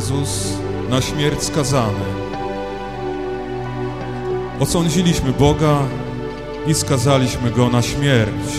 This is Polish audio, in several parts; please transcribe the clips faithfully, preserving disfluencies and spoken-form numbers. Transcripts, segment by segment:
Jezus na śmierć skazany. Osądziliśmy Boga i skazaliśmy Go na śmierć.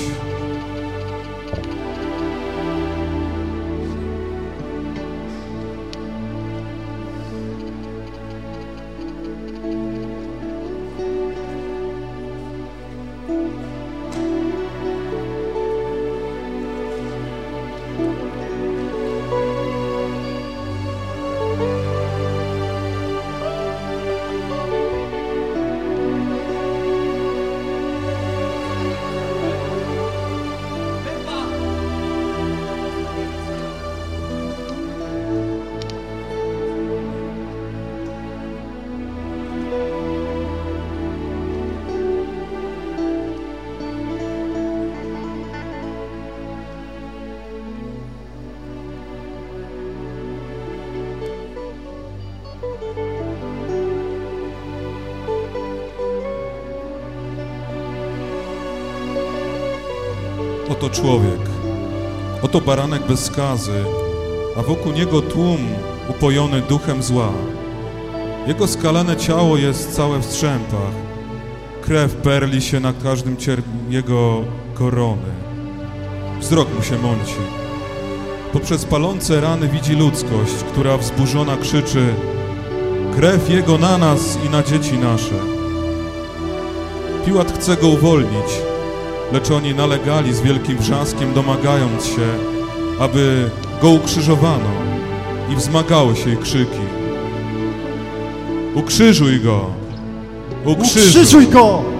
Oto człowiek, oto baranek bez skazy, a wokół niego tłum upojony duchem zła. Jego skalane ciało jest całe w strzępach, krew perli się na każdym cierp jego korony. Wzrok mu się mąci. Poprzez palące rany widzi ludzkość, która wzburzona krzyczy: krew jego na nas i na dzieci nasze. Piłat chce go uwolnić, lecz oni nalegali z wielkim wrzaskiem, domagając się, aby go ukrzyżowano, i wzmagały się ich krzyki: ukrzyżuj go! Ukrzyżuj, ukrzyżuj go!